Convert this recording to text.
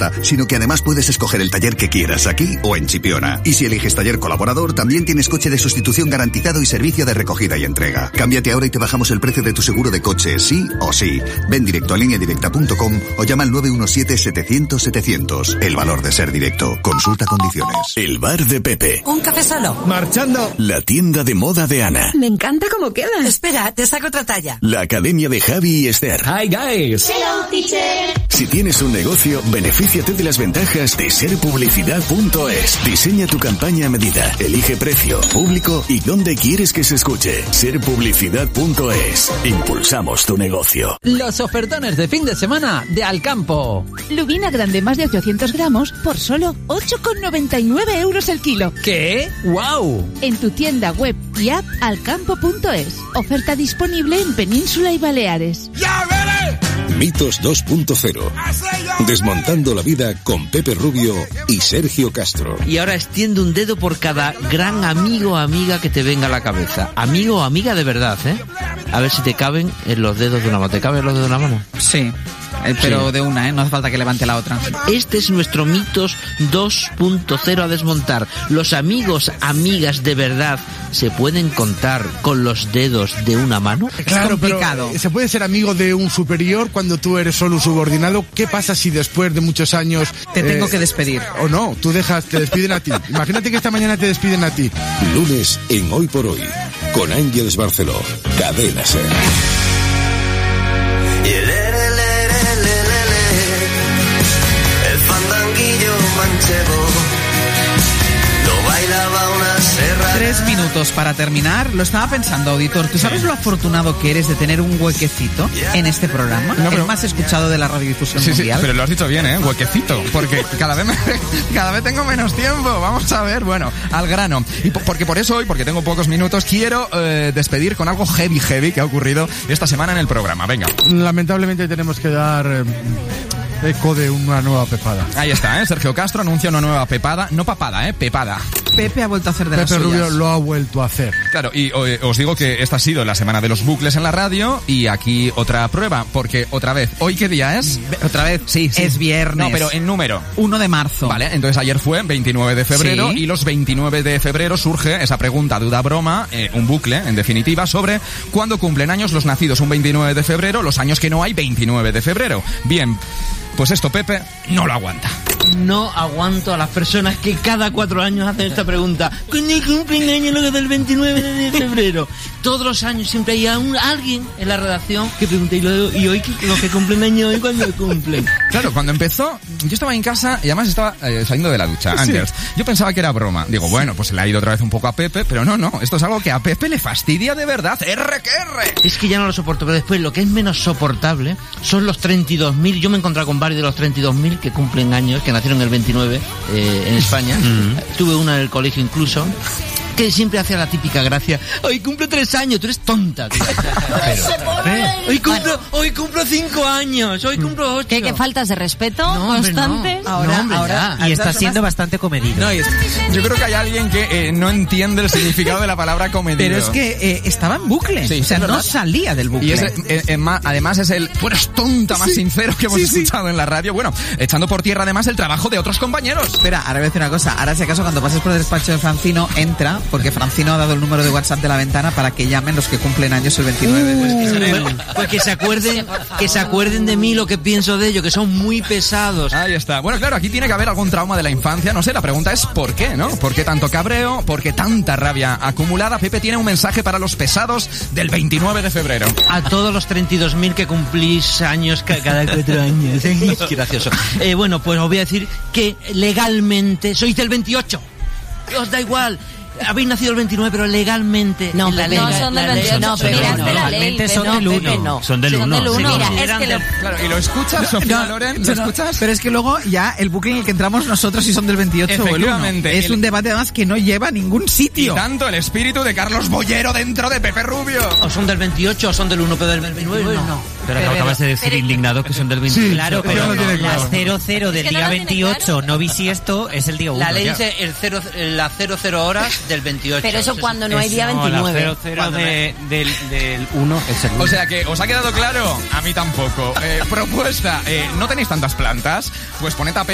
basta, sino que además puedes escoger el taller que quieras, aquí o en Chipiona. Y si eliges taller colaborador, también tienes coche de sustitución garantizado y servicio de recogida y entrega. Cámbiate ahora y te bajamos el precio de tu seguro de coche, sí o sí. Ven directo a lineadirecta.com o llama al 917-700-700. El valor de ser directo. Consulta condiciones. El bar de Pepe. Un café solo. Marchando. La tienda de moda de Ana. Me encanta cómo queda. Espera, te saco otra talla. La academia de Javi y Esther. Hi guys. Hello, teacher. Si tienes un negocio, benefíciate de las ventajas de serpublicidad.es. Diseña tu campaña a medida. Elige precio, público y dónde quieres que se escuche. Serpublicidad.es. Impulsamos tu negocio. Los ofertones de fin de semana de Alcampo. Lubina grande más de 800 gramos por solo 8,99 euros el kilo. ¿Qué? ¡Wow! En tu tienda web y app alcampo.es. Oferta disponible en Península y Baleares. ¡Ya veré! Mitos 2.0. Desmontando la vida con Pepe Rubio y Sergio Castro. Y ahora extiende un dedo por cada gran amigo o amiga que te venga a la cabeza. Amigo o amiga de verdad, ¿eh? A ver si te caben en los dedos de una mano. ¿Te caben los dedos de una mano? Sí. Pero sí. De una, no hace falta que levante la otra. Este es nuestro Mitos 2.0 a desmontar. Los amigos, amigas de verdad, ¿se pueden contar con los dedos de una mano? Claro, pero ¿se puede ser amigo de un superior cuando tú eres solo un subordinado? ¿Qué pasa si después de muchos años... te tengo que despedir? O no, te despiden a ti. Imagínate que esta mañana te despiden a ti. Lunes en Hoy por Hoy, con Ángeles Barceló, Cadena SER. Lo bailaba una serra. 3 minutos para terminar. Lo estaba pensando, auditor. ¿Tú sabes lo afortunado que eres de tener un huequecito en este programa? No, pero... el más escuchado de la radiodifusión mundial. Sí, pero lo has dicho bien, ¿eh? Huequecito. Porque cada vez tengo menos tiempo. Vamos a ver, bueno, al grano. Y porque por eso hoy, porque tengo pocos minutos, quiero despedir con algo heavy que ha ocurrido esta semana en el programa. Venga. Lamentablemente tenemos que dar... eco de una nueva pepada. Ahí está, Sergio Castro anuncia una nueva pepada. No papada, pepada. Pepe ha vuelto a hacer de las suyas. Pepe Rubio lo ha vuelto a hacer. Claro, y os digo que esta ha sido la semana de los bucles en la radio y aquí otra prueba, porque otra vez, ¿hoy qué día es? Otra vez, sí. Es viernes. No, pero en número. 1 de marzo. Vale, entonces ayer fue 29 de febrero ¿sí? Y los 29 de febrero surge esa pregunta, duda, broma, un bucle, en definitiva, sobre cuándo cumplen años los nacidos un 29 de febrero, los años que no hay 29 de febrero. Bien. Pues esto, Pepe, no lo aguanta. No aguanto a las personas que cada 4 años hacen esta pregunta. ¿Cuándo cumplen años los del 29 de febrero? Todos los años siempre hay alguien en la redacción que pregunta, ¿y hoy los que cumplen años hoy cuándo cumplen? Claro, cuando empezó, yo estaba en casa y además estaba saliendo de la ducha, Ángels. Sí. Yo pensaba que era broma. Digo, bueno, pues se le ha ido otra vez un poco a Pepe, pero no, esto es algo que a Pepe le fastidia de verdad. ¡R! Es que ya no lo soporto, pero después lo que es menos soportable son los 32.000. Yo me he encontrado con varios de los 32.000 que cumplen años, que nacieron el 29 en España. Tuve una en el colegio incluso, que siempre hacía la típica gracia. Hoy cumplo 3 años, tú eres tonta. Hoy cumplo 5 años, hoy cumplo 8. ¿Qué faltas de respeto constantes? No. Ahora. Y está siendo bastante comedido. Yo creo que hay alguien que no entiende el significado de la palabra comedido. Pero es que estaba en bucle. Sí, o sea, no salía del bucle. Y además es el tú eres tonta más sincero que hemos escuchado en la radio. Bueno, echando por tierra además el trabajo de otros compañeros. Espera, ahora voy a decir una cosa. Ahora si acaso cuando pases por el despacho de Francino, entra, porque Francino ha dado el número de WhatsApp de la ventana para que llamen los que cumplen años el 29. Pues que se acuerden de mí lo que pienso de ellos, que son muy pesados. Ahí está. Bueno, claro, aquí tiene que haber algún trauma de la infancia. No sé, la pregunta es ¿por qué, no? ¿Por qué tanto cabreo? ¿Por qué tanta rabia acumulada? Pepe tiene un mensaje para los pesados del 29 de febrero. A todos los 32.000 que cumplís años cada 4 años. Qué gracioso. Bueno, pues os voy a decir que legalmente sois del 28. Os da igual. Habéis nacido el 29, pero legalmente... No, son del 28. No, pero legalmente son del 1. Son del 1. Mira, es que claro, ¿y lo escuchas, Sofía Loren? ¿Lo escuchas? Pero es que luego ya el bucle en el que entramos nosotros si son del 28 o el 1. Es un debate además que no lleva a ningún sitio. Y tanto el espíritu de Carlos Bollero dentro de Pepe Rubio. O son del 28 o son del 1, pero del 29 no. Pero acabas de decir indignado que son del 28. Sí, claro, pero las 00 del día 28 no bisiesto es el día 1. La ley dice las 00 horas del 28. Pero eso cuando no hay día 29. La 00 del 1 es el 1. O sea que, ¿os ha quedado claro? A mí tampoco. Propuesta, ¿no tenéis tantas plantas? Pues poned a